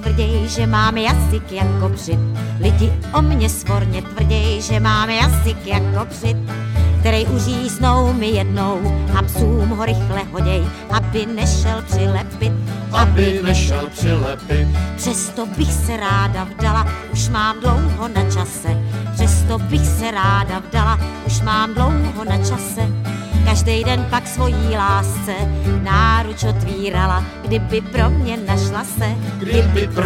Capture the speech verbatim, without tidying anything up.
tvrděj, že mám jazyk jako břit. Lidi o mě svorně tvrděj, že mám jazyk jako břit, který uříznou mi jednou a psům ho rychle hoděj, aby nešel přilepit. Aby nešel přilepit. Přesto bych se ráda vdala, už mám dlouho na čase. Přesto bych se ráda vdala, už mám dlouho na čase. Každý den pak svojí lásce náruč otvírala, kdyby pro mě našla se. Kdyby pro